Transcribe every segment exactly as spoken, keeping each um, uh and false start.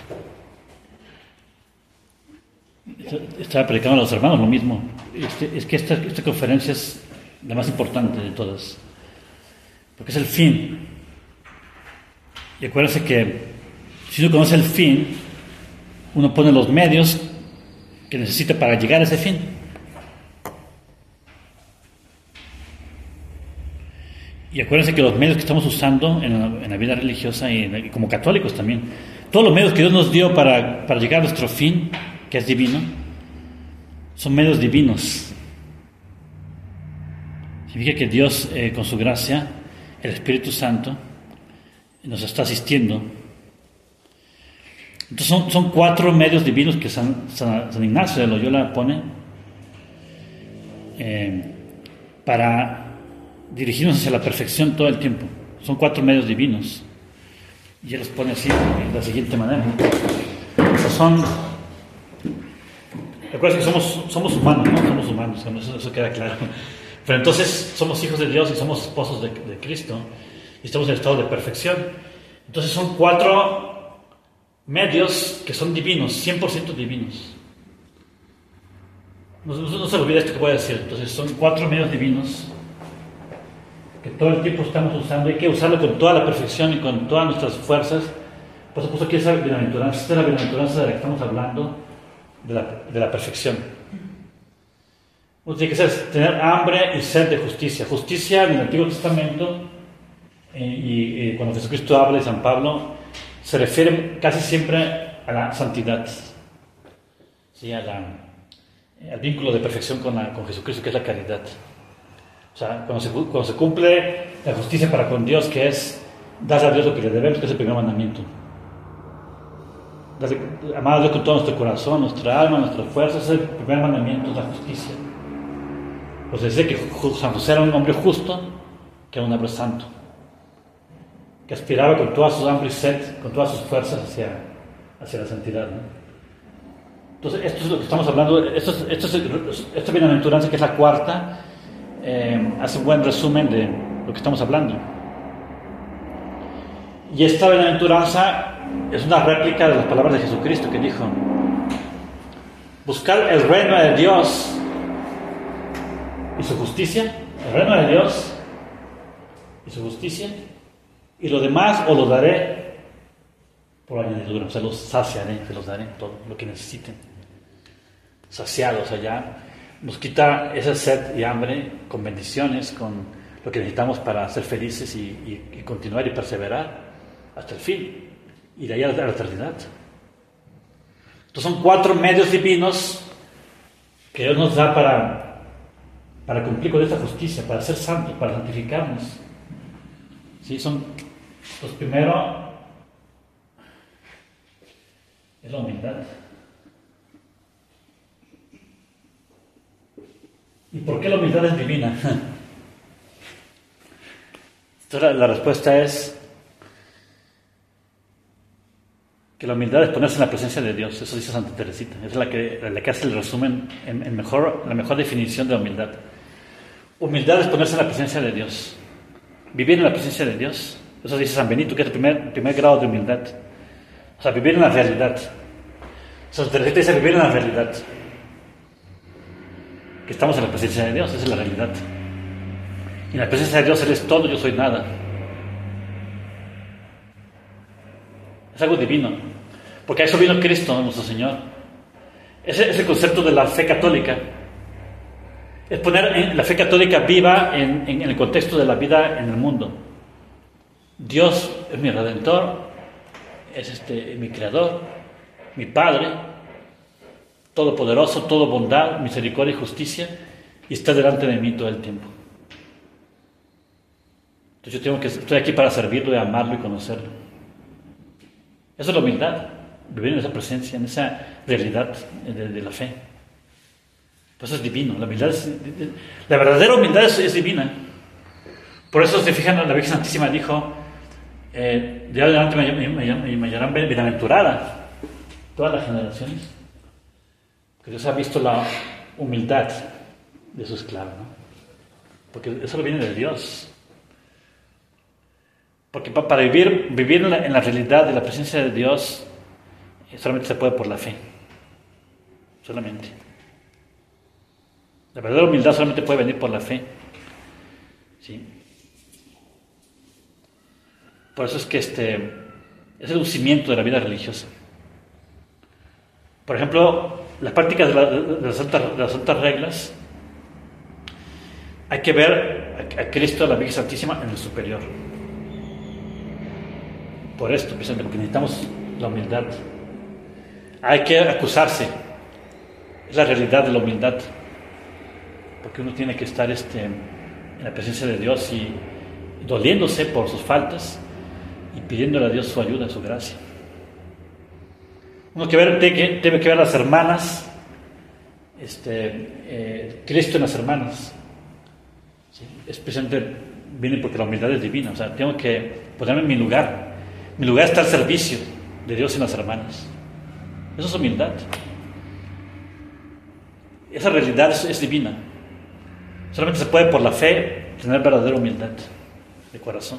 Estaba predicando a los hermanos lo mismo. Este, es que esta, esta conferencia es la más importante de todas, porque es el fin. Y acuérdense que si uno conoce el fin, uno pone los medios que necesita para llegar a ese fin. Y acuérdense que los medios que estamos usando en la, en la vida religiosa y, en, y como católicos también, todos los medios que Dios nos dio para, para llegar a nuestro fin, que es divino, son medios divinos. Significa que Dios, eh, con su gracia, el Espíritu Santo, nos está asistiendo. Entonces son, son cuatro medios divinos que San, San, San Ignacio de Loyola pone eh, para dirigirnos hacia la perfección todo el tiempo. Son cuatro medios divinos. Y él los pone así, de la siguiente manera. Esos son... Recuerden que somos, somos humanos, ¿no? Somos humanos, eso, eso queda claro. Pero entonces somos hijos de Dios y somos esposos de, de Cristo. Y estamos en estado de perfección. Entonces son cuatro medios que son divinos, cien por ciento divinos. No, no, no se olvide esto que voy a decir. Entonces son cuatro medios divinos que todo el tiempo estamos usando. Hay que usarlo con toda la perfección y con todas nuestras fuerzas. Por supuesto que esa bienaventuranza, esta es la bienaventuranza de la que estamos hablando, de la, de la perfección. Uno tiene que ser, tener hambre y sed de justicia. Justicia en el Antiguo Testamento, eh, y, y cuando Jesucristo habla de San Pablo, se refiere casi siempre a la santidad, ¿sí? a la, al vínculo de perfección con, la, con Jesucristo, que es la caridad. O sea, cuando se, cuando se cumple la justicia para con Dios, que es darle a Dios lo que le debemos, que es el primer mandamiento. Darle, amar a Dios con todo nuestro corazón, nuestra alma, nuestras fuerzas, es el primer mandamiento, es la justicia. Pues dice que San José era un hombre justo, que era un hombre santo, que aspiraba con toda su hambre y sed, con todas sus fuerzas hacia, hacia la santidad, ¿no? Entonces, esto es lo que estamos hablando. Esto es, esto es, esta bienaventuranza, que es la cuarta, eh, hace un buen resumen de lo que estamos hablando. Y esta bienaventuranza es una réplica de las palabras de Jesucristo, que dijo: buscar el reino de Dios y su justicia, el reino de Dios y su justicia, y lo demás os lo daré por añadidura. O sea, los saciaré, se los daré todo lo que necesiten. Saciados allá. Nos quita esa sed y hambre con bendiciones, con lo que necesitamos para ser felices y, y, y continuar y perseverar hasta el fin, y de ahí a la, a la eternidad. Entonces son cuatro medios divinos que Dios nos da para, para cumplir con esta justicia, para ser santos, para santificarnos. ¿Sí? Son los primeros, es la humildad. ¿Y por qué la humildad es divina? Entonces la, la respuesta es que la humildad es ponerse en la presencia de Dios. Eso dice Santa Teresita. Es la que, la que hace el resumen, en, en mejor, la mejor definición de humildad. Humildad es ponerse en la presencia de Dios. Vivir en la presencia de Dios. Eso dice San Benito, que es el primer, primer grado de humildad. O sea, vivir en la realidad. Santa Teresita dice vivir en la realidad. Que estamos en la presencia de Dios, esa es la realidad. Y en la presencia de Dios Él es todo, yo soy nada. Es algo divino. Porque a eso vino Cristo, nuestro Señor. Ese es el concepto de la fe católica. Es poner la fe católica viva en, en, en el contexto de la vida en el mundo. Dios es mi Redentor, es este, mi Creador, mi Padre, todopoderoso, todo bondad, misericordia y justicia, y está delante de mí todo el tiempo. Entonces yo tengo que, estoy aquí para servirlo y amarlo y conocerlo. Eso es la humildad, vivir en esa presencia, en esa realidad de, de la fe. Pues es divino, la humildad es, la verdadera humildad es, es divina. Por eso se fijan, la Virgen Santísima dijo, eh, de adelante me, me, me, me llamarán bienaventurada todas las generaciones, que Dios ha visto la humildad de su esclavo, ¿no? Porque eso viene de Dios. Porque para vivir, vivir en, la, en la realidad de la presencia de Dios, solamente se puede por la fe. Solamente. La verdadera humildad solamente puede venir por la fe. ¿Sí? Por eso es que este es el lucimiento de la vida religiosa. Por ejemplo, las prácticas de, la, de, las, santas, de las santas reglas, hay que ver a, a Cristo, a la Virgen Santísima, en el superior. Por esto, precisamente, porque necesitamos la humildad. Hay que acusarse. Es la realidad de la humildad. Porque uno tiene que estar este, en la presencia de Dios y, y doliéndose por sus faltas y pidiéndole a Dios su ayuda, su gracia. Uno que ver, debe, debe que ver a las hermanas, este, eh, Cristo en las hermanas. ¿Sí? Especialmente viene porque la humildad es divina. O sea, tengo que ponerme en mi lugar. Mi lugar está al servicio de Dios en las hermanas. Eso es humildad. Esa realidad es, es divina. Solamente se puede por la fe tener verdadera humildad de corazón.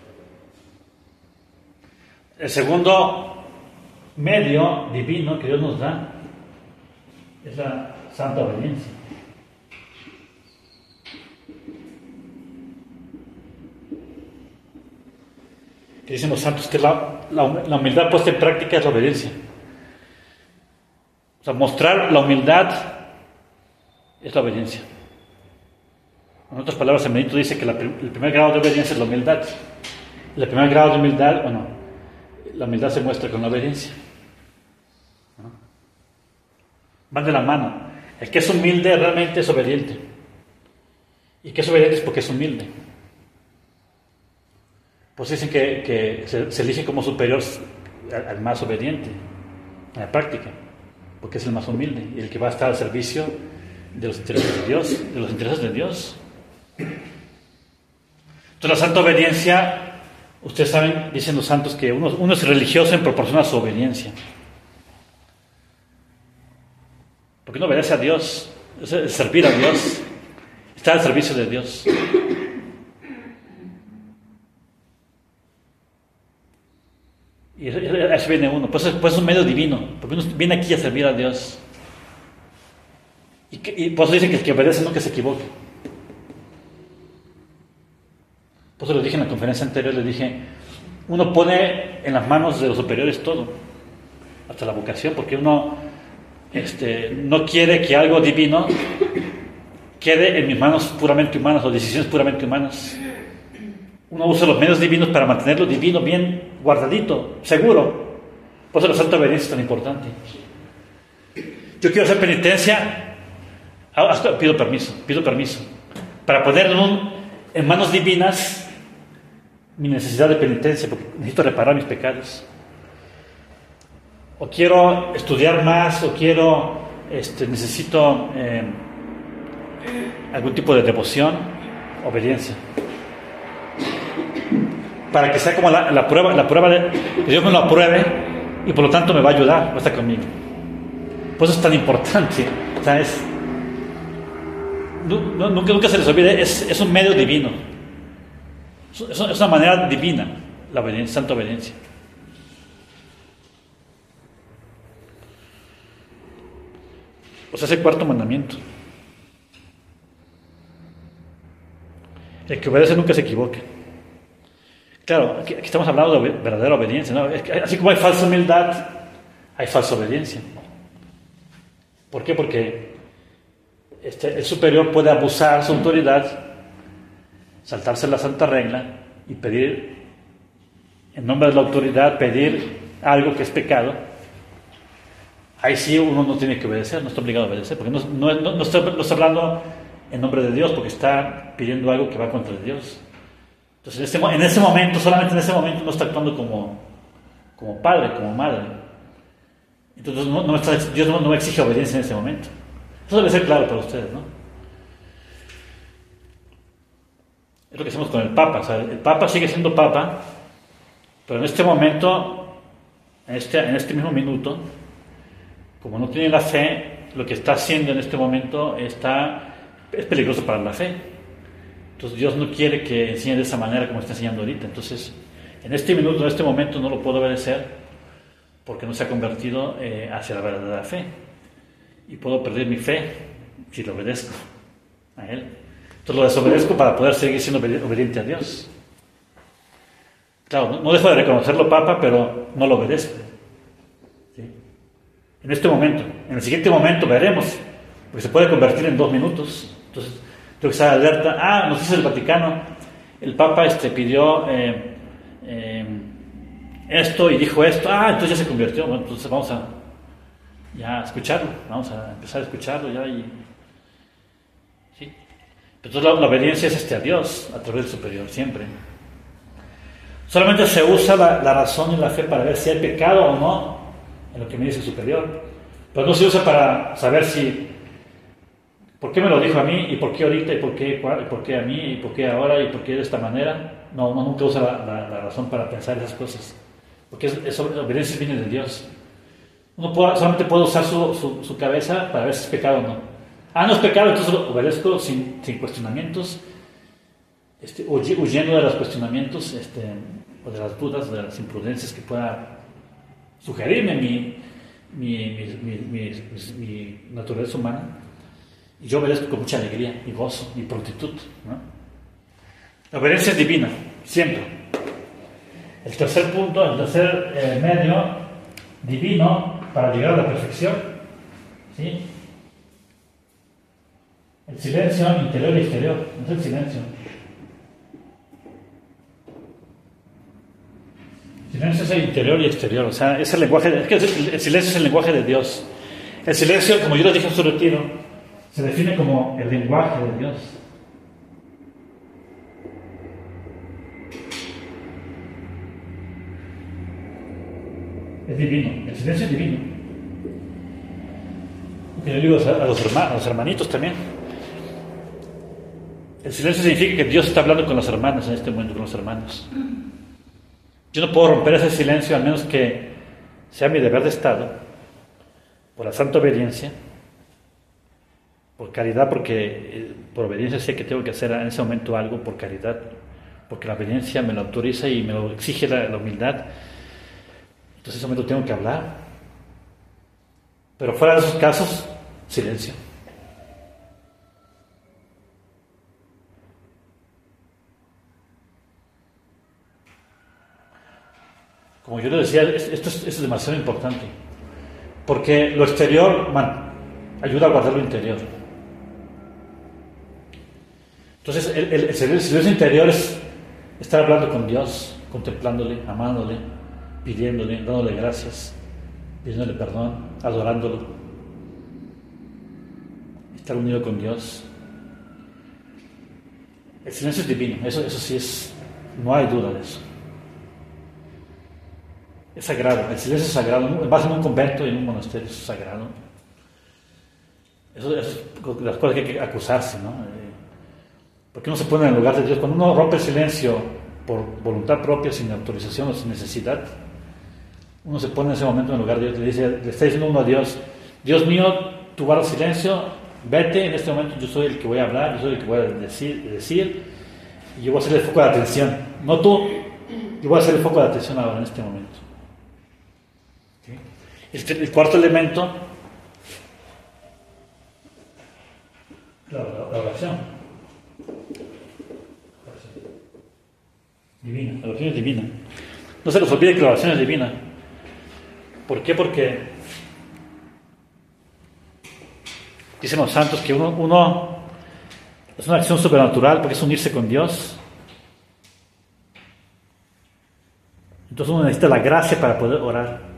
El segundo medio divino que Dios nos da es la santa obediencia. Que dicen los santos que la, la, la humildad puesta en práctica es la obediencia. O sea, mostrar la humildad es la obediencia. En otras palabras, el Benedicto dice que la, el primer grado de obediencia es la humildad. El primer grado de humildad, bueno, la humildad se muestra con la obediencia. ¿No? Van de la mano. El que es humilde realmente es obediente. Y que es obediente es porque es humilde. Pues dicen que, que se, se elige como superior al, al más obediente, en la práctica, porque es el más humilde y el que va a estar al servicio de los intereses de Dios, de los intereses de Dios. Entonces la santa obediencia, ustedes saben, dicen los santos que uno, uno es religioso en proporción a su obediencia. Porque uno obedece a Dios, es servir a Dios, está al servicio de Dios. Y a eso viene uno, pues, pues es un medio divino, porque uno viene aquí a servir a Dios. Y, que, y por eso dicen que el que obedece nunca se equivoque. Por eso lo dije en la conferencia anterior, le dije, uno pone en las manos de los superiores todo, hasta la vocación, porque uno este, no quiere que algo divino quede en mis manos puramente humanas o decisiones puramente humanas. Uno usa los medios divinos para mantener lo divino bien guardadito, seguro. Por eso la santa obediencia es tan importante. Yo quiero hacer penitencia, pido permiso, pido permiso, para poner en, un, en manos divinas mi necesidad de penitencia, porque necesito reparar mis pecados. O quiero estudiar más, o quiero, este, necesito eh, algún tipo de devoción, obediencia. Para que sea como la, la prueba, la prueba de que Dios me lo apruebe y por lo tanto me va a ayudar, va a estar conmigo. Por eso es tan importante, o sea, es, no, no, nunca, nunca se les olvide, es, es un medio divino, es, es una manera divina, la obediencia, santa obediencia. O sea, es el cuarto mandamiento. El que obedece nunca se equivoca. Claro, aquí, aquí estamos hablando de verdadera obediencia, ¿no? Es que así como hay falsa humildad, hay falsa obediencia. ¿Por qué? Porque este, el superior puede abusar de su autoridad, saltarse la santa regla y pedir, en nombre de la autoridad, pedir algo que es pecado. Ahí sí uno no tiene que obedecer, no está obligado a obedecer, porque no, no, no, no, está, no está hablando en nombre de Dios, porque está pidiendo algo que va contra Dios. Entonces, en ese, en ese momento, solamente en ese momento, no está actuando como, como padre, como madre. Entonces, no, no está, Dios no, no exige obediencia en ese momento. Eso debe ser claro para ustedes, ¿no? Es lo que hacemos con el Papa. O sea, el Papa sigue siendo Papa, pero en este momento, en este, en este mismo minuto, como no tiene la fe, lo que está haciendo en este momento está, es peligroso para la fe. Entonces Dios no quiere que enseñe de esa manera como está enseñando ahorita. Entonces, en este minuto, en este momento no lo puedo obedecer porque no se ha convertido eh, hacia la verdadera fe. Y puedo perder mi fe si lo obedezco a Él. Entonces lo desobedezco para poder seguir siendo obediente a Dios. Claro, no, no dejo de reconocerlo, Papa, pero no lo obedezco. ¿Sí? En este momento. En el siguiente momento veremos, porque se puede convertir en dos minutos. Entonces tengo que estar alerta. Ah, nos dice el Vaticano, el Papa este, pidió eh, eh, esto y dijo esto. Ah, entonces ya se convirtió. Bueno, entonces vamos a ya a escucharlo. Vamos a empezar a escucharlo ya y... ¿sí? Entonces la, la obediencia es este a Dios a través del superior, siempre. Solamente se usa la, la razón y la fe para ver si hay pecado o no en lo que me dice el superior. Pero no se usa para saber si, ¿por qué me lo dijo a mí? ¿Y por qué ahorita? ¿Y por qué, y por qué a mí? ¿Y por qué ahora? ¿Y por qué de esta manera? No, uno nunca usa la, la, la razón para pensar esas cosas. Porque es, es, la obediencia viene de Dios. Uno puede, solamente puede usar su, su, su cabeza para ver si es pecado o no. Ah, no es pecado, entonces lo obedezco sin, sin cuestionamientos, este, huyendo de los cuestionamientos este, o de las dudas, de las imprudencias que pueda sugerirme mi, mi, mi, mi, mi, mi, mi naturaleza humana. Y yo obedezco con mucha alegría y gozo y prontitud, ¿no? La obediencia es divina, siempre. El tercer punto, el tercer eh, medio divino para llegar a la perfección, ¿sí? El silencio interior y exterior, no es el silencio. El silencio es el interior y exterior, o sea, es el lenguaje, es que el silencio es el lenguaje de Dios. El silencio, como yo les dije en su retiro, se define como el lenguaje de Dios. Es divino, el silencio es divino. Y yo digo a los hermanos, a los hermanitos también. El silencio significa que Dios está hablando con los hermanos en este momento, con los hermanos. Yo no puedo romper ese silencio, al menos que sea mi deber de Estado, por la santa obediencia, por caridad, porque por obediencia sé que tengo que hacer en ese momento algo por caridad, porque la obediencia me lo autoriza y me lo exige la, la humildad. Entonces en ese momento tengo que hablar. Pero fuera de esos casos, silencio. Como yo le decía, esto es, esto es demasiado importante, porque lo exterior man, ayuda a guardar lo interior. Entonces, el, el, el silencio interior es estar hablando con Dios, contemplándole, amándole, pidiéndole, dándole gracias, pidiéndole perdón, adorándolo, estar unido con Dios. El silencio es divino, eso, eso sí es, no hay duda de eso. Es sagrado, el silencio es sagrado. Vas en un convento y en un monasterio, es sagrado. Eso, eso es las cosas que hay que acusarse, ¿no? Eh, ¿Por qué no se pone en el lugar de Dios? Cuando uno rompe el silencio por voluntad propia, sin autorización o sin necesidad, uno se pone en ese momento en el lugar de Dios. Le, dice, le está diciendo uno a Dios: Dios mío, tú guardas silencio, vete, en este momento yo soy el que voy a hablar, yo soy el que voy a decir, decir y yo voy a ser el foco de atención. No tú, yo voy a ser el foco de atención ahora, en este momento. El, el cuarto elemento, la, la, la oración. Divina, la oración es divina. No se les olvide que la oración es divina. ¿Por qué? Porque dicen los santos que uno, uno es una acción sobrenatural porque es unirse con Dios. Entonces uno necesita la gracia para poder orar.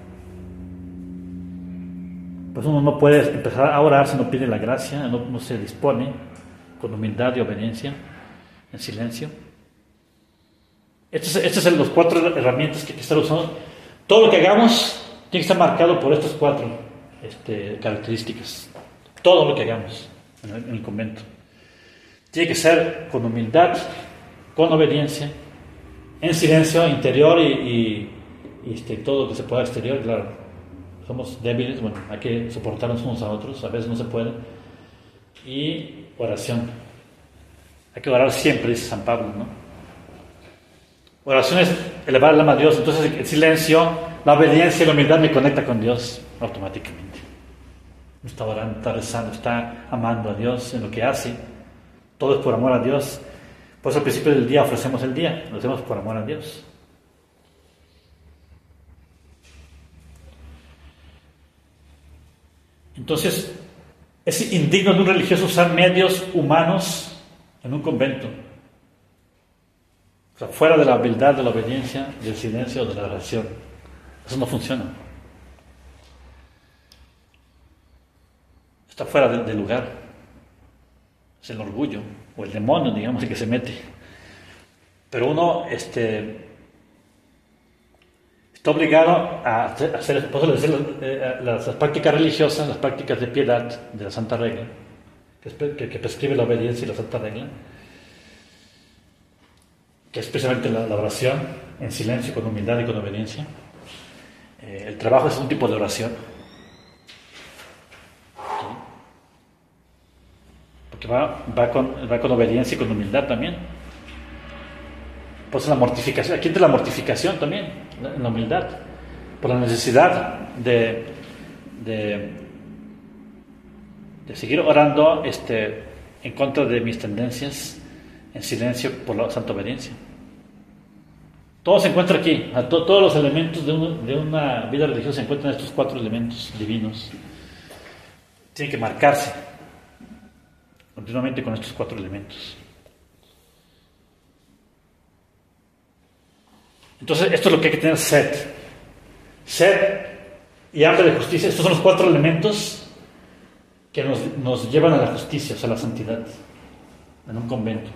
Pues uno no puede empezar a orar si no pide la gracia, no, no se dispone con humildad y obediencia, en silencio. Estas este son las cuatro herramientas que hay que estar usando. Todo lo que hagamos tiene que estar marcado por estas cuatro este, características. Todo lo que hagamos en el, en el convento. Tiene que ser con humildad, con obediencia, en silencio interior y, y, y este, todo lo que se pueda exterior, claro. Somos débiles, bueno, hay que soportarnos unos a otros, a veces no se puede. Y oración. Hay que orar siempre, dice San Pablo, ¿no? Oración es elevar el alma a Dios. Entonces el silencio la obediencia y la humildad me conecta con Dios automáticamente. Está orando, está rezando, está amando a Dios en lo que hace. Todo es por amor a Dios. Por eso al principio del día ofrecemos el día, lo hacemos por amor a Dios. Entonces, es indigno de un religioso usar medios humanos en un convento. O sea, fuera de la humildad, de la obediencia, del silencio o de la oración. Eso no funciona. Está fuera del, del lugar. Es el orgullo o el demonio, digamos, el que se mete. Pero uno este, está obligado a hacer, por eso les decía, las, las prácticas religiosas, las prácticas de piedad de la Santa Regla, que, que, que prescribe la obediencia y la Santa Regla, que es precisamente la, la oración en silencio, con humildad y con obediencia. Eh, el trabajo es un tipo de oración. Porque va, va, con, va con obediencia y con humildad también. Pues la mortificación, aquí entra la mortificación también, la, la humildad, por la necesidad de, de, de seguir orando este, en contra de mis tendencias, en silencio por la santa obediencia. Todo se encuentra aquí, to, todos los elementos de, un, de una vida religiosa se encuentran en estos cuatro elementos divinos. Tienen que marcarse continuamente con estos cuatro elementos. Entonces, esto es lo que hay que tener: sed. Sed y hambre de justicia. Estos son los cuatro elementos que nos, nos llevan a la justicia, o sea, a la santidad, en un convento.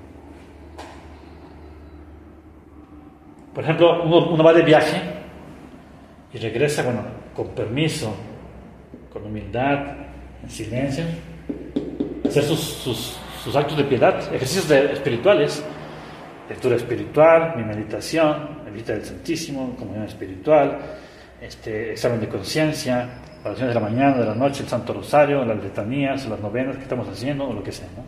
Por ejemplo, uno, uno va de viaje y regresa, bueno, con permiso, con humildad, en silencio, a hacer sus, sus, sus actos de piedad, ejercicios de, espirituales. Lectura espiritual, mi meditación, la visita del Santísimo, comunión espiritual, este, examen de conciencia, oraciones de la mañana, de la noche, el Santo Rosario, las letanías, las novenas que estamos haciendo, o lo que sea, ¿no?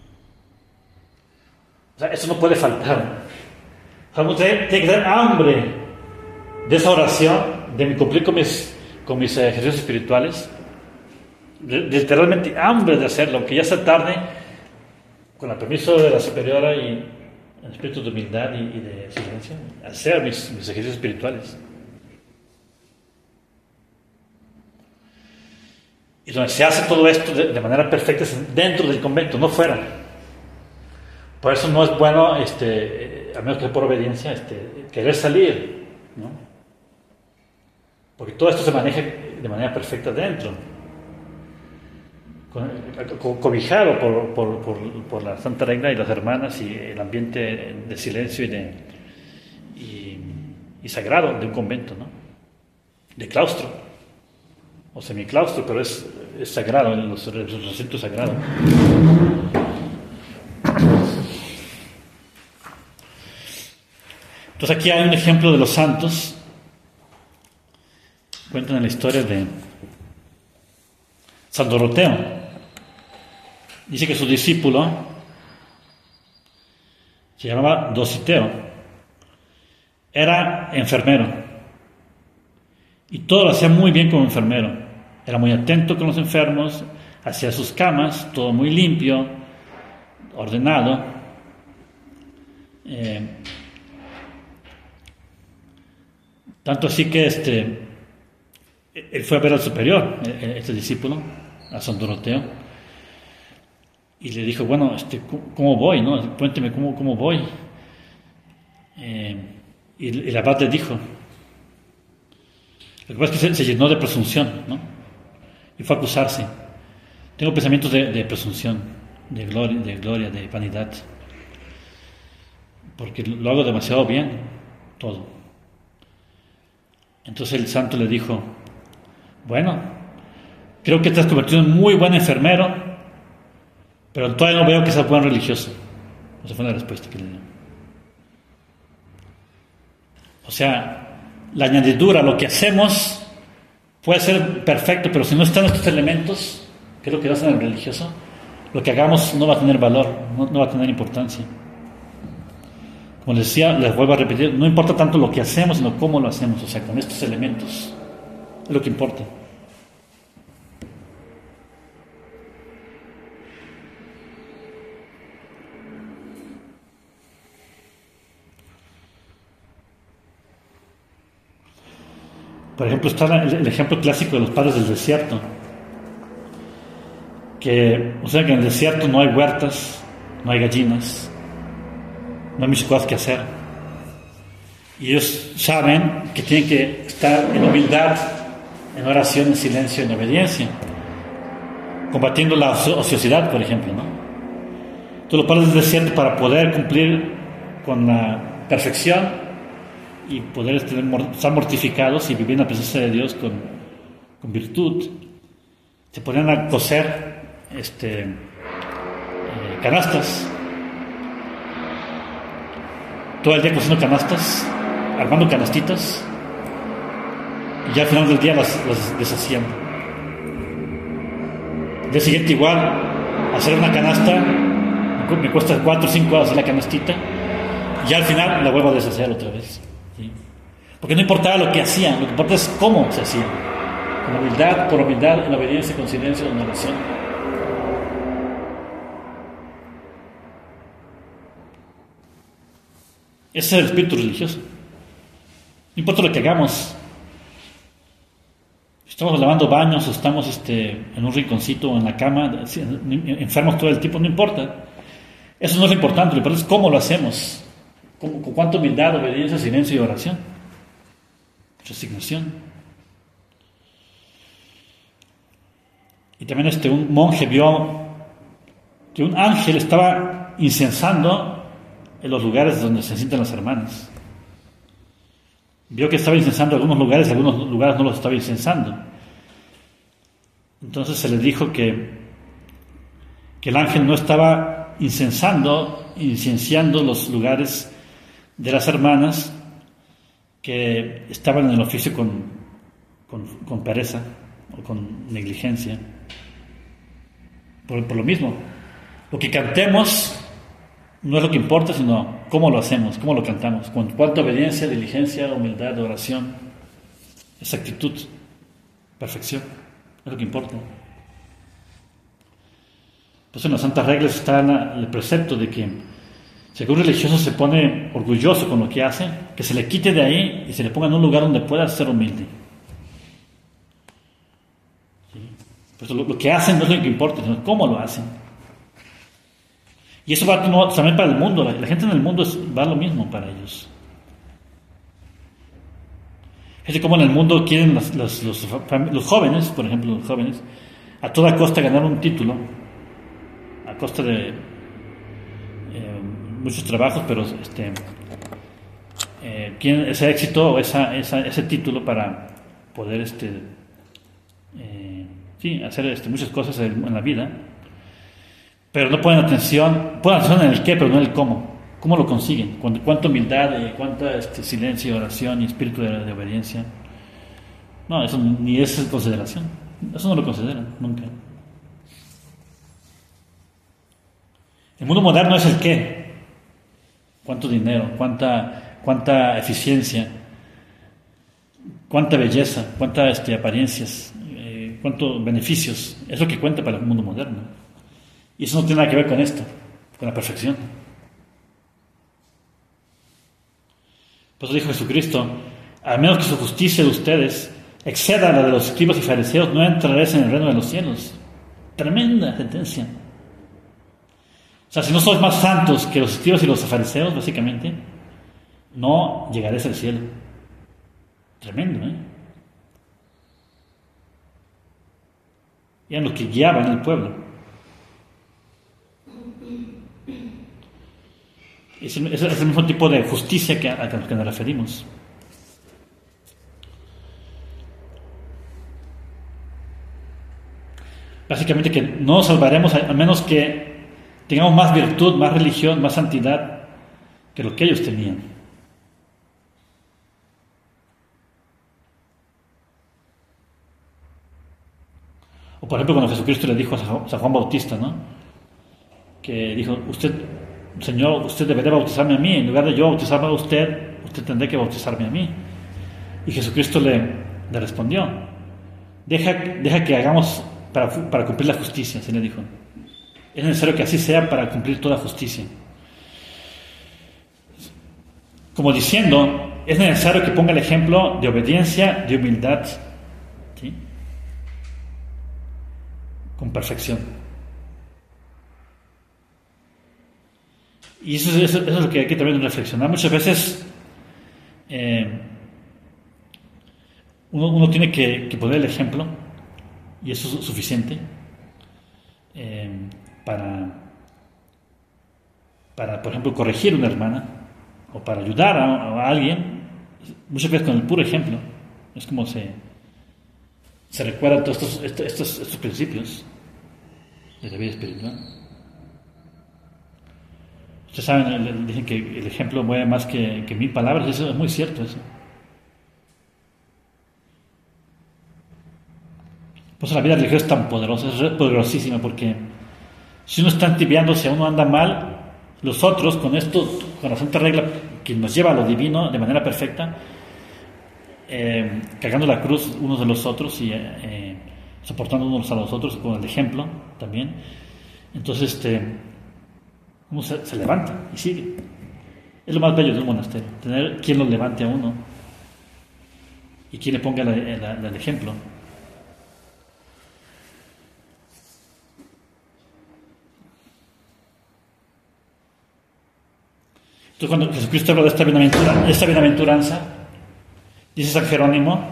O sea, eso no puede faltar. O sea, usted tiene que tener hambre de esa oración, de cumplir con mis, con mis ejercicios espirituales, literalmente hambre de hacerlo, aunque ya sea tarde, con el permiso de la superiora y en espíritu de humildad y, y de silencio, hacer mis, mis ejercicios espirituales. Y donde se hace todo esto de, de manera perfecta es dentro del convento, no fuera. Por eso no es bueno, este, a menos que por obediencia, este, querer salir, ¿no? Porque todo esto se maneja de manera perfecta dentro. Cobijado por, por, por, por la Santa Regla y las hermanas y el ambiente de silencio y, de, y, y sagrado de un convento, ¿no? De claustro o semiclaustro, pero es, es sagrado, en los, los recintos sagrados. Entonces aquí hay un ejemplo de los santos. Cuentan la historia de San Doroteo. Dice que su discípulo se llamaba Dositeo. Era enfermero. Y todo lo hacía muy bien como enfermero. Era muy atento con los enfermos, hacía sus camas, todo muy limpio, ordenado. Eh, tanto así que este, él fue a ver al superior, este discípulo, a San Doroteo. Y le dijo, bueno, este, ¿cómo voy? ¿No? Cuénteme cómo, cómo voy. Eh, y el abad le dijo, lo que pasa es que se, se llenó de presunción, ¿no? Y fue a acusarse. Tengo pensamientos de, de presunción, de gloria, de gloria, de vanidad. Porque lo hago demasiado bien, todo. Entonces el santo le dijo, bueno, creo que te has convertido en muy buen enfermero, pero todavía no veo que seas buen religioso. Esa fue la respuesta que le dio. O sea, la añadidura, lo que hacemos, puede ser perfecto, pero si no están estos elementos, que es lo que hacen el religioso, lo que hagamos no va a tener valor, no, no va a tener importancia. Como les decía, les vuelvo a repetir, no importa tanto lo que hacemos, sino cómo lo hacemos, o sea, con estos elementos. Es lo que importa. Por ejemplo, está el, el ejemplo clásico de los padres del desierto. Que, o sea, que en el desierto no hay huertas, no hay gallinas, no hay muchas cosas que hacer. Y ellos saben que tienen que estar en humildad, en oración, en silencio, en obediencia, combatiendo la ociosidad, por ejemplo, ¿no? Entonces los padres del desierto, para poder cumplir con la perfección y poder estar mortificados y vivir en la presencia de Dios con, con virtud, se ponían a coser este, eh, canastas, todo el día cosiendo canastas, armando canastitas, y ya al final del día las, las deshacían. El día siguiente igual, hacer una canasta me cuesta cuatro o cinco horas hacer la canastita, y ya al final la vuelvo a deshacer otra vez, ¿sí? Porque no importaba lo que hacían, lo que importa es cómo se hacía, con humildad, por humildad, en obediencia, con silencio, en oración. Ese es el espíritu religioso. No importa lo que hagamos. Estamos lavando baños, o estamos este, en un rinconcito o en la cama, enfermos todo el tiempo, no importa. Eso no es lo importante, lo importante es cómo lo hacemos, con, con cuánta humildad, obediencia, silencio y oración, resignación. Y también este, un monje vio que un ángel estaba incensando en los lugares donde se sientan las hermanas. Vio que estaba incensando algunos lugares y algunos lugares no los estaba incensando. Entonces se le dijo que, que el ángel no estaba incensando, incenciando los lugares de las hermanas que estaban en el oficio con, con, con pereza o con negligencia. Por, por lo mismo, lo que cantemos no es lo que importa, sino cómo lo hacemos, cómo lo cantamos, con cuánta obediencia, diligencia, humildad, oración, exactitud, perfección, es lo que importa. Pues en las santas reglas está el precepto de que si algún religioso se pone orgulloso con lo que hace, que se le quite de ahí y se le ponga en un lugar donde pueda ser humilde. ¿Sí? Pues lo, lo que hacen no es lo que importa, sino cómo lo hacen. Y eso va no, también para el mundo. La, la gente en el mundo es, va lo mismo para ellos. Es como en el mundo quieren los, los, los, los jóvenes, por ejemplo, los jóvenes, a toda costa ganar un título, a costa de eh, muchos trabajos, pero este, eh, quieren ese éxito o esa, esa, ese título para poder este, eh, sí, hacer este, muchas cosas en, en la vida. Pero no ponen atención, ponen atención en el qué, pero no en el cómo. ¿Cómo lo consiguen? ¿Cuánta humildad, y cuánta este, silencio, oración y espíritu de, de obediencia? No, eso ni es consideración. Eso no lo consideran, nunca. El mundo moderno es el qué. ¿Cuánto dinero? ¿Cuánta, cuánta eficiencia? ¿Cuánta belleza? ¿Cuántas este, apariencias? Eh, ¿Cuántos beneficios? Es lo que cuenta para el mundo moderno. Y eso no tiene nada que ver con esto, con la perfección. Por eso dijo Jesucristo, a menos que su justicia de ustedes exceda la de los escribas y fariseos, no entraréis en el reino de los cielos. Tremenda sentencia. O sea, si no sois más santos que los escribas y los fariseos, básicamente, no llegaréis al cielo. Tremendo, ¿eh? Y eran los que guiaban el pueblo. Es el, es el mismo tipo de justicia que a, a lo que nos referimos. Básicamente que no nos salvaremos a, a menos que tengamos más virtud, más religión, más santidad que lo que ellos tenían. O por ejemplo cuando Jesucristo le dijo a San Juan Bautista, ¿no? Que dijo, usted Señor, usted debería bautizarme a mí, en lugar de yo bautizarme a usted, usted tendría que bautizarme a mí. Y Jesucristo le, le respondió, deja, deja que hagamos para, para cumplir la justicia, se le dijo. Es necesario que así sea para cumplir toda justicia. Como diciendo, es necesario que ponga el ejemplo de obediencia, de humildad, ¿sí? Con perfección. Y eso, eso, eso es lo que hay que también reflexionar. Muchas veces eh, uno, uno tiene que, que poner el ejemplo, y eso es suficiente eh, para, para, por ejemplo, corregir a una hermana o para ayudar a, a alguien. Muchas veces con el puro ejemplo es como se, se recuerdan todos estos, estos, estos, estos principios de la vida espiritual. Ustedes saben, dicen que el ejemplo mueve más que, que mil palabras. Eso es muy cierto, eso. Por eso la vida religiosa es tan poderosa, es poderosísima, porque si uno está entibiando, si uno anda mal, los otros, con esto, con la santa regla que nos lleva a lo divino de manera perfecta, eh, cargando la cruz unos de los otros y eh, soportando unos a los otros con el ejemplo también, entonces este, uno se, se levanta y sigue. Es lo más bello de un monasterio, tener quien lo levante a uno y quien le ponga la, la, la, el ejemplo. Entonces, cuando Jesucristo habla de esta bienaventuranza, esta bienaventuranza, dice San Jerónimo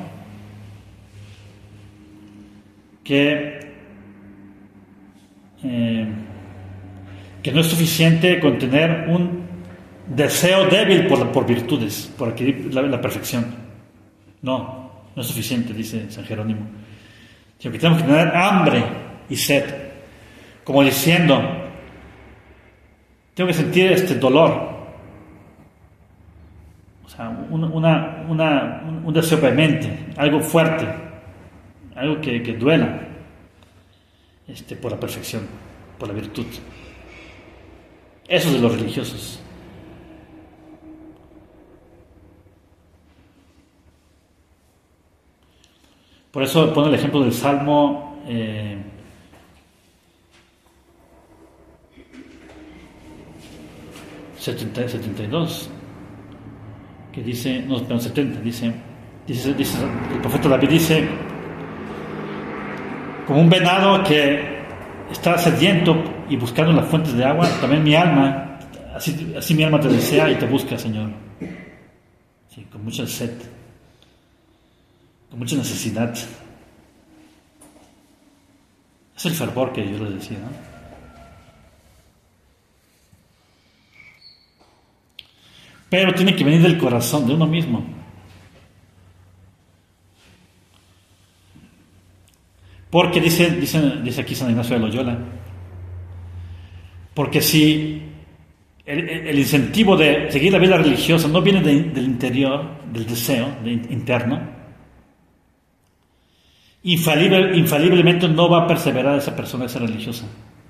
que, eh, que no es suficiente con tener un deseo débil por, por virtudes, por adquirir la, la perfección. No, no es suficiente, dice San Jerónimo. Sino que tenemos que tener hambre y sed, como diciendo, tengo que sentir este dolor. O sea, una, una, una, un deseo vehemente, algo fuerte, algo que, que duela este, por la perfección, por la virtud. Eso es de los religiosos. Por eso pone el ejemplo del Salmo eh, setenta, setenta y dos. Que dice, no, perdón, setenta, dice, dice, dice, el profeta David dice, como un venado que está sediento y buscando las fuentes de agua, también mi alma, así, así mi alma te desea y te busca, Señor. Sí, con mucha sed, con mucha necesidad. Es el fervor que yo les decía, ¿no? Pero tiene que venir del corazón, de uno mismo. Porque dice, dice, dice aquí San Ignacio de Loyola, porque si el, el incentivo de seguir la vida religiosa no viene de, del interior, del deseo de, interno, infalible, infaliblemente no va a perseverar esa persona, esa religiosa.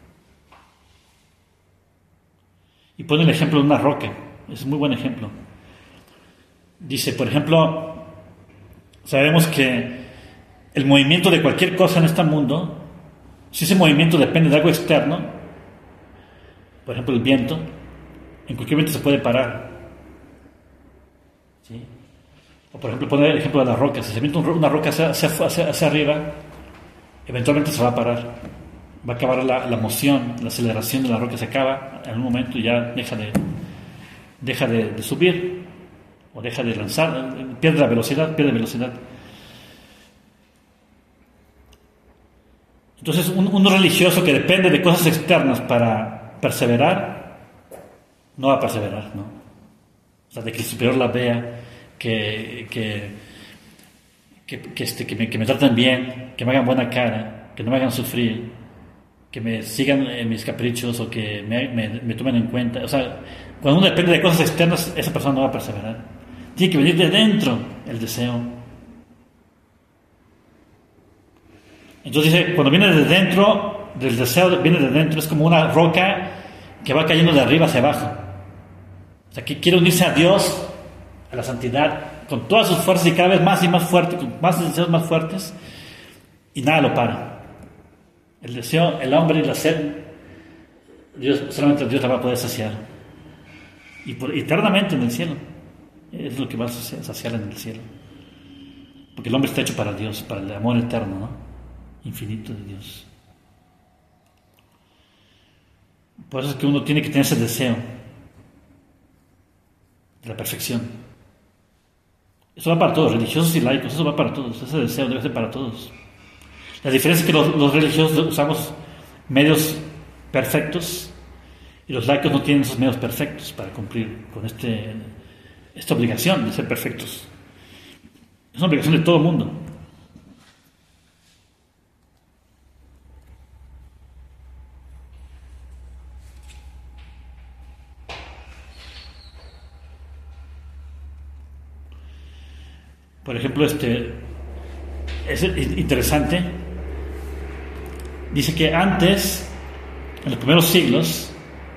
Y pone el ejemplo de una roca. Es un muy buen ejemplo. Dice, por ejemplo, sabemos que el movimiento de cualquier cosa en este mundo, si ese movimiento depende de algo externo, por ejemplo el viento, en cualquier momento se puede parar. ¿Sí? O por ejemplo, poner el ejemplo de las rocas. Si se viene una roca hacia, hacia, hacia, hacia arriba, eventualmente se va a parar. Va a acabar la, la moción, la aceleración de la roca se acaba en un momento y ya deja de... deja de, de subir o deja de lanzar, pierde la velocidad, pierde velocidad. Entonces un, un religioso que depende de cosas externas para perseverar, no va a perseverar, ¿no? O sea, de que el superior la vea, que, que, que, que, este, que, me, que me traten bien, que me hagan buena cara, que no me hagan sufrir, que me sigan en mis caprichos o que me, me, me tomen en cuenta. O sea, cuando uno depende de cosas externas, esa persona no va a perseverar. Tiene que venir de dentro el deseo. Entonces dice, cuando viene de dentro, del deseo viene de dentro, es como una roca que va cayendo de arriba hacia abajo. O sea, que quiere unirse a Dios, a la santidad, con todas sus fuerzas y cada vez más y más fuerte, con más deseos más fuertes, y nada lo para. El deseo, el hambre y la sed, Dios, solamente Dios la va a poder saciar. Y por, eternamente en el cielo. Es lo que va a saciar en el cielo. Porque el hombre está hecho para Dios, para el amor eterno, ¿no? Infinito de Dios. Por eso es que uno tiene que tener ese deseo de la perfección. Eso va para todos, religiosos y laicos, eso va para todos, ese deseo debe ser para todos. La diferencia es que los, los religiosos usamos medios perfectos y los laicos no tienen esos medios perfectos para cumplir con este, esta obligación de ser perfectos. Es una obligación de todo el mundo. Por ejemplo, este es interesante. Dice que antes, en los primeros siglos,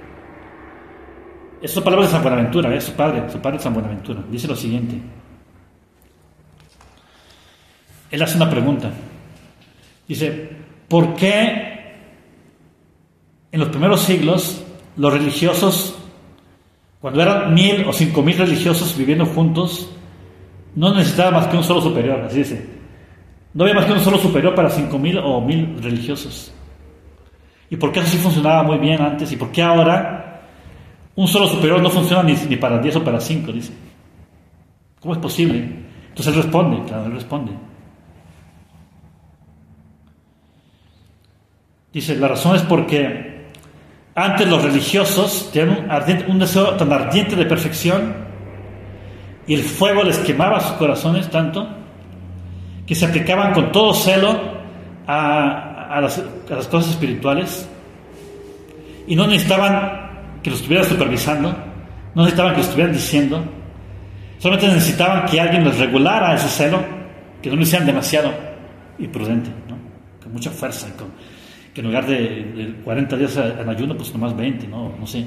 estas son palabras de San Buenaventura, ¿eh? su padre, su padre San Buenaventura, dice lo siguiente. Él hace una pregunta. Dice, ¿por qué en los primeros siglos los religiosos, cuando eran mil o cinco mil religiosos viviendo juntos, no necesitaban más que un solo superior? Así dice. No había más que un solo superior para cinco mil o mil religiosos. ¿Y por qué eso sí funcionaba muy bien antes? ¿Y por qué ahora un solo superior no funciona ni, ni para diez o para cinco? Dice. ¿Cómo es posible? Entonces él responde, claro, él responde. Dice, la razón es porque antes los religiosos tenían un, ardiente, un deseo tan ardiente de perfección y el fuego les quemaba sus corazones tanto que se aplicaban con todo celo a, a, las, a las cosas espirituales y no necesitaban que los estuvieran supervisando, no necesitaban que los estuvieran diciendo, solamente necesitaban que alguien les regulara ese celo, que no lo hicieran demasiado imprudente, ¿no? Con mucha fuerza, con, que en lugar de, de cuarenta días en ayuno, pues nomás veinte, no, no sé.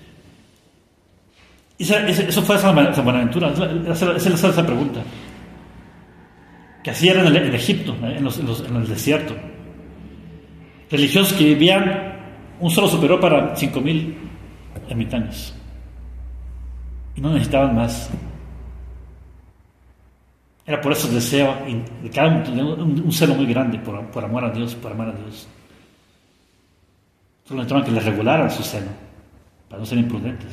Esa, eso fue San Buenaventura, esa es esa pregunta. Que así era en, el, en Egipto, en, los, en, los, en el desierto. Religiosos que vivían un solo superior para cinco mil ermitaños. Y no necesitaban más. Era por eso el deseo de cada uno, un, un celo muy grande por, por amor a Dios, por amar a Dios. Solo necesitaban que les regularan su celo, para no ser imprudentes.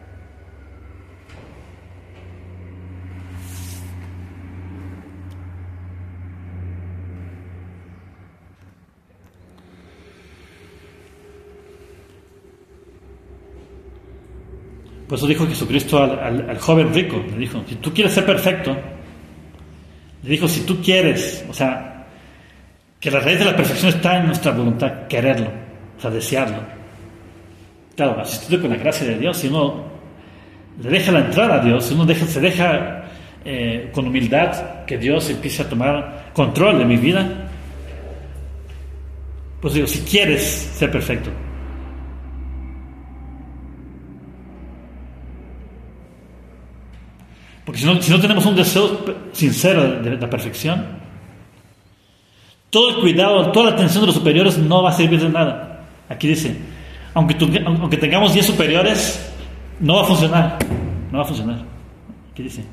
Por eso dijo Jesucristo al, al, al joven rico, le dijo, si tú quieres ser perfecto, le dijo, si tú quieres, o sea, que la raíz de la perfección está en nuestra voluntad, quererlo, o sea, desearlo. Claro, asistido con la gracia de Dios, si uno le deja la entrada a Dios, si uno deja, se deja eh, con humildad que Dios empiece a tomar control de mi vida, pues digo, si quieres ser perfecto. Porque si no, si no tenemos un deseo sincero de la perfección, todo el cuidado, toda la atención de los superiores no va a servir de nada. Aquí dice, aunque, tu, aunque tengamos diez superiores, no va a funcionar. No va a funcionar. Aquí dice.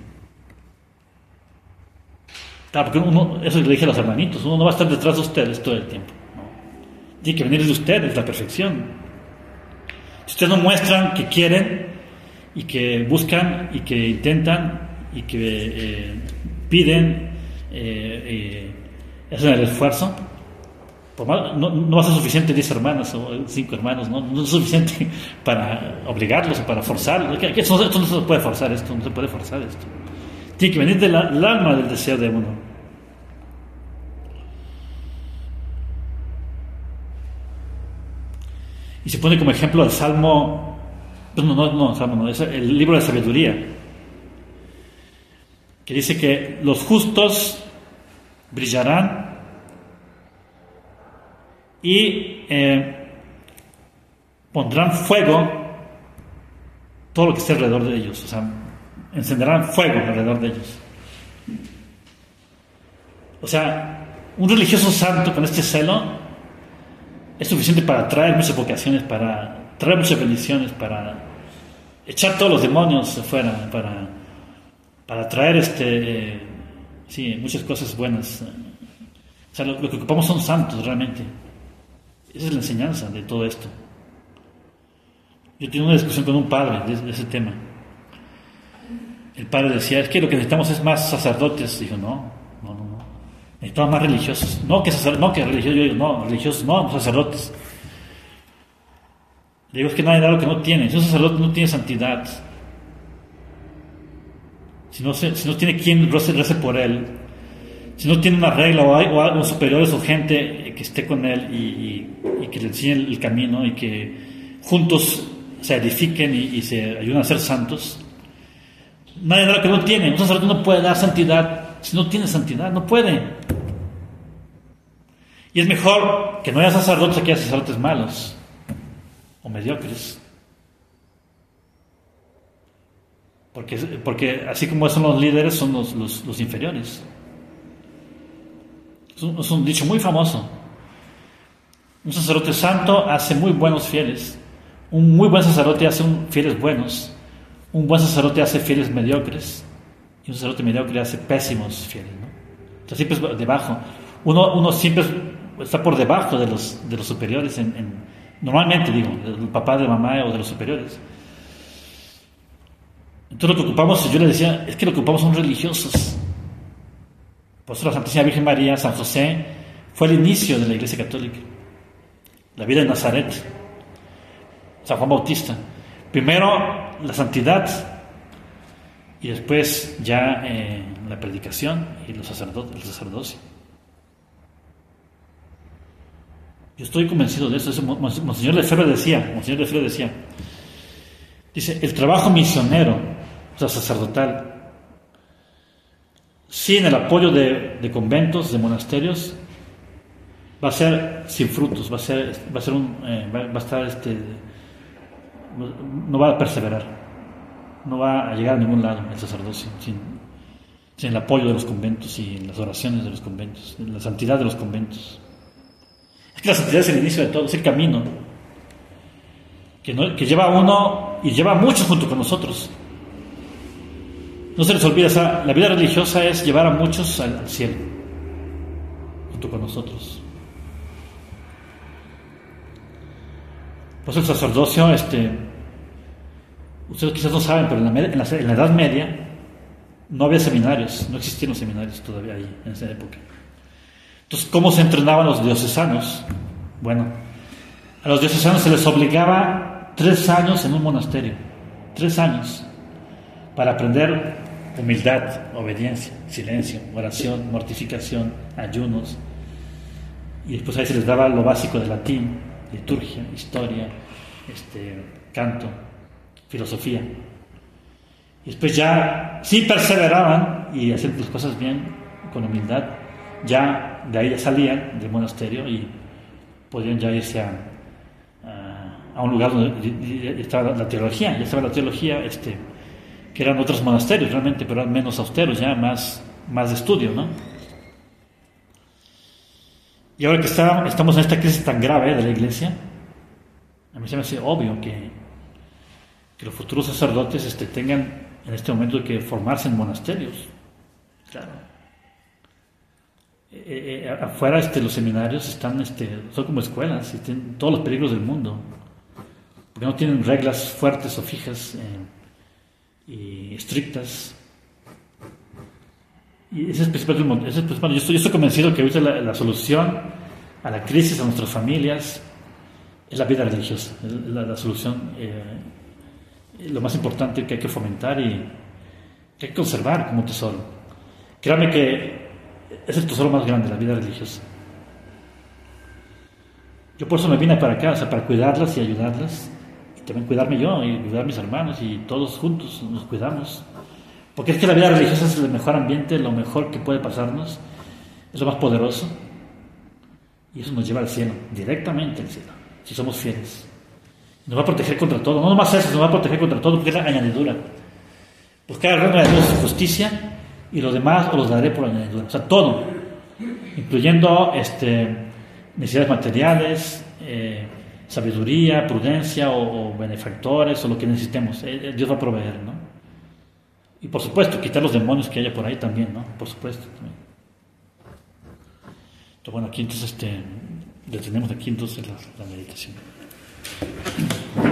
Claro, porque uno, eso le dije a los hermanitos, uno no va a estar detrás de ustedes todo el tiempo. No. Tiene que venir de ustedes la perfección. Si ustedes no muestran que quieren, y que buscan y que intentan y que eh, piden, eh, eh, hacen el esfuerzo, por más, no, no va a ser suficiente diez hermanos o cinco hermanos, no, no es suficiente para obligarlos o para forzarlos. Esto, esto no se puede forzar, esto no se puede forzar esto. Tiene que venir del alma del deseo de uno. Y se pone como ejemplo el Salmo. No, no, no, no, no, es el libro de sabiduría, que dice que los justos brillarán y eh, pondrán fuego todo lo que esté alrededor de ellos, o sea, encenderán fuego alrededor de ellos. O sea, un religioso santo con este celo es suficiente para traer muchas vocaciones, para traer muchas bendiciones, para echar todos los demonios afuera, para, para traer este, eh, sí, muchas cosas buenas. O sea, lo, lo que ocupamos son santos realmente. Esa es la enseñanza de todo esto. Yo tuve una discusión con un padre de, de ese tema. El padre decía, es que lo que necesitamos es más sacerdotes. Dijo, no, no, no, no. Necesitamos más religiosos. No que, sacer, no que religiosos, yo digo, no, religiosos, no, sacerdotes. Le digo, es que nadie da lo que no tiene. Si un sacerdote no tiene santidad, si no, se, si no tiene quien rece, rece por él, si no tiene una regla o, hay, o, hay, o superiores o gente que esté con él y, y, y que le enseñe el camino y que juntos se edifiquen y, y se ayuden a ser santos, nadie da lo que no tiene. Un sacerdote no puede dar santidad si no tiene santidad, no puede. Y es mejor que no haya sacerdotes que haya sacerdotes malos o mediocres. Porque, porque así como son los líderes, son los, los, los inferiores. Es un, es un dicho muy famoso. Un sacerdote santo hace muy buenos fieles. Un muy buen sacerdote hace un, fieles buenos. Un buen sacerdote hace fieles mediocres. Y un sacerdote mediocre hace pésimos fieles, ¿no? Entonces siempre es debajo. Uno, uno siempre está por debajo de los, de los superiores en, en normalmente, digo, del papá, de mamá o de los superiores. Entonces lo que ocupamos, yo le decía, es que lo que ocupamos son religiosos. Por eso la Santísima Virgen María, San José, fue el inicio de la Iglesia Católica. La vida de Nazaret, San Juan Bautista. Primero la santidad y después ya eh, la predicación y los sacerdotes, el sacerdocio. Yo estoy convencido de eso. Eso Monseñor Lefebvre decía, Monseñor Lefebvre decía, dice, el trabajo misionero, o sea, sacerdotal, sin el apoyo de, de conventos, de monasterios, va a ser sin frutos, va a ser, va a ser un, eh, va, va a estar, este, no va a perseverar, no va a llegar a ningún lado el sacerdocio, sin, sin el apoyo de los conventos y las oraciones de los conventos, la santidad de los conventos. Es que la santidad es el inicio de todo, es el camino que, no, que lleva a uno y lleva a muchos junto con nosotros. No se les olvida, esa, la vida religiosa es llevar a muchos al, al cielo junto con nosotros. Pues el sacerdocio, este, ustedes quizás no saben, pero en la, en, la, en la Edad Media no había seminarios, no existían los seminarios todavía ahí en esa época. Entonces, ¿cómo se entrenaban los diocesanos? Bueno, a los diocesanos se les obligaba tres años en un monasterio, tres años, para aprender humildad, obediencia, silencio, oración, mortificación, ayunos, y después ahí se les daba lo básico de latín, liturgia, historia, este, canto, filosofía. Y después ya, si perseveraban y hacían las cosas bien, con humildad, ya de ahí ya salían del monasterio y podían ya irse a, a, a un lugar donde estaba la teología, ya estaba la teología, este, que eran otros monasterios realmente, pero eran menos austeros, ya más, más de estudio, ¿no? Y ahora que está, estamos en esta crisis tan grave de la Iglesia, a mí se me hace obvio que, que los futuros sacerdotes este, tengan en este momento que formarse en monasterios. Claro. Eh, eh, afuera este, los seminarios están, este, son como escuelas y tienen todos los peligros del mundo, porque no tienen reglas fuertes o fijas eh, y estrictas. Y ese es principal, ese es principal. Yo, estoy, yo estoy convencido que ahorita la, la solución a la crisis, a nuestras familias, es la vida religiosa, es la, la solución, eh, lo más importante que hay que fomentar y que hay que conservar como tesoro. Créame que es el tesoro más grande, la vida religiosa. Yo por eso me vine para acá, o sea, para cuidarlas y ayudarlas, y también cuidarme yo y cuidar a mis hermanos, y todos juntos nos cuidamos. Porque es que la vida religiosa es el mejor ambiente, lo mejor que puede pasarnos, es lo más poderoso, y eso nos lleva al cielo, directamente al cielo, si somos fieles. Nos va a proteger contra todo. No nomás eso, nos va a proteger contra todo porque es la añadidura. Buscar el reino de Dios y justicia y lo demás os los daré por añadidura. O sea, todo, incluyendo este, necesidades materiales, eh, sabiduría, prudencia o, o benefactores o lo que necesitemos. Eh, Dios va a proveer, ¿no? Y por supuesto, quitar los demonios que haya por ahí también, ¿no? Por supuesto. También. Entonces, bueno, aquí entonces este, detenemos aquí entonces la, la meditación.